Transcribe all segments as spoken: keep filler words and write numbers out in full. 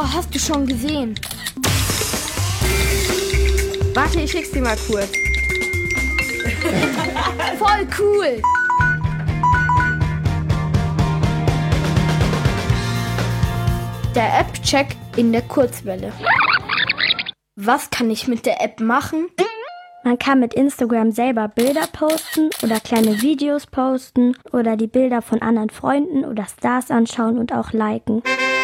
hast du schon gesehen? Warte, ich schick's dir mal kurz. Voll cool! Der App-Check in der Kurzwelle. Was kann ich mit der App machen? Man kann mit Instagram selber Bilder posten oder kleine Videos posten oder die Bilder von anderen Freunden oder Stars anschauen und auch liken.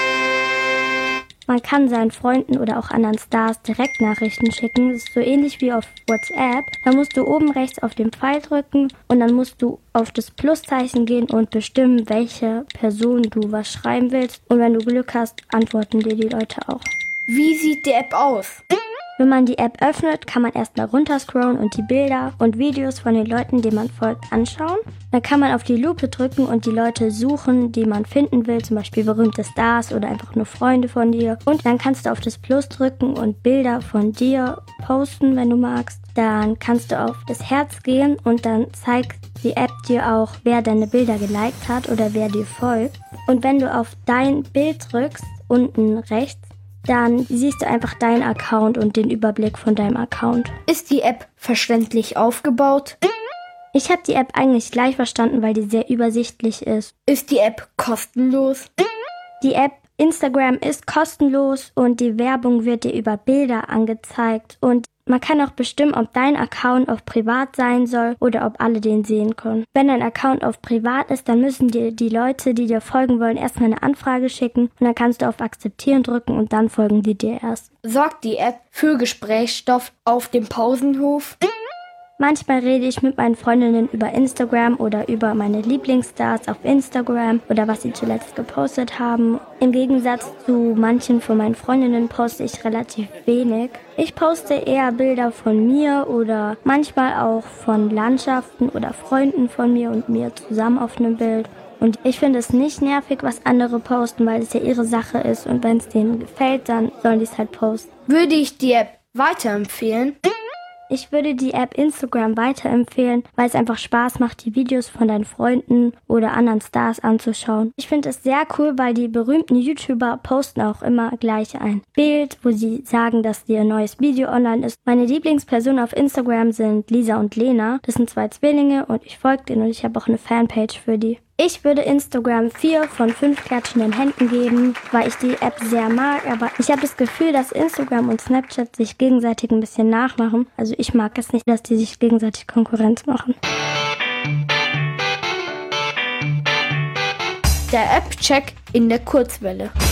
Man kann seinen Freunden oder auch anderen Stars Direktnachrichten schicken. Das ist so ähnlich wie auf WhatsApp. Da musst du oben rechts auf den Pfeil drücken und dann musst du auf das Pluszeichen gehen und bestimmen, welche Person du was schreiben willst. Und wenn du Glück hast, antworten dir die Leute auch. Wie sieht die App aus? Wenn man die App öffnet, kann man erstmal runterscrollen und die Bilder und Videos von den Leuten, denen man folgt, anschauen. Dann kann man auf die Lupe drücken und die Leute suchen, die man finden will, zum Beispiel berühmte Stars oder einfach nur Freunde von dir. Und dann kannst du auf das Plus drücken und Bilder von dir posten, wenn du magst. Dann kannst du auf das Herz gehen und dann zeigt die App dir auch, wer deine Bilder geliked hat oder wer dir folgt. Und wenn du auf dein Bild drückst, unten rechts, dann siehst du einfach deinen Account und den Überblick von deinem Account. Ist die App verständlich aufgebaut? Ich habe die App eigentlich gleich verstanden, weil die sehr übersichtlich ist. Ist die App kostenlos? Die App Instagram ist kostenlos und die Werbung wird dir über Bilder angezeigt. Und man kann auch bestimmen, ob dein Account auf privat sein soll oder ob alle den sehen können. Wenn dein Account auf privat ist, dann müssen dir die Leute, die dir folgen wollen, erstmal eine Anfrage schicken und dann kannst du auf Akzeptieren drücken und dann folgen die dir erst. Sorgt die App für Gesprächsstoff auf dem Pausenhof? Manchmal rede ich mit meinen Freundinnen über Instagram oder über meine Lieblingsstars auf Instagram oder was sie zuletzt gepostet haben. Im Gegensatz zu manchen von meinen Freundinnen poste ich relativ wenig. Ich poste eher Bilder von mir oder manchmal auch von Landschaften oder Freunden von mir und mir zusammen auf einem Bild. Und ich finde es nicht nervig, was andere posten, weil es ja ihre Sache ist und wenn es denen gefällt, dann sollen die es halt posten. Würde ich die App weiterempfehlen? Ich würde die App Instagram weiterempfehlen, weil es einfach Spaß macht, die Videos von deinen Freunden oder anderen Stars anzuschauen. Ich finde es sehr cool, weil die berühmten YouTuber posten auch immer gleich ein Bild, wo sie sagen, dass ihr neues Video online ist. Meine Lieblingspersonen auf Instagram sind Lisa und Lena. Das sind zwei Zwillinge und ich folge denen und ich habe auch eine Fanpage für die. Ich würde Instagram vier von fünf klatschenden Händen geben, weil ich die App sehr mag, aber ich habe das Gefühl, dass Instagram und Snapchat sich gegenseitig ein bisschen nachmachen. Also ich mag es nicht, dass die sich gegenseitig Konkurrenz machen. Der App-Check in der Kurzwelle.